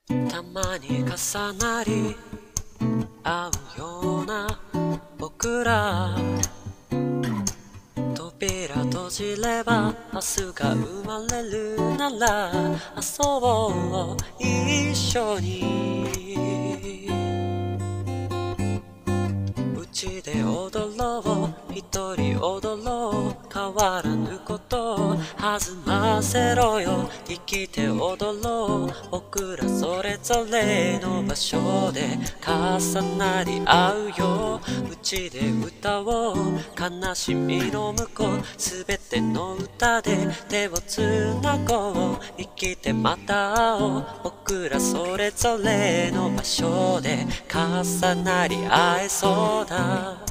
たまに重なり合うような僕ら、扉閉じれば明日が生まれるなら遊ぼう一緒に。うちで踊ろう一人踊ろう変わらぬことを弾ませろよ。生きて踊ろう僕らそれぞれの場所で重なり合うよ。うちで歌おう悲しみの向こうすべての歌で手をつなごう。生きてまた会おう僕らそれぞれの場所で重なり合えそうだ。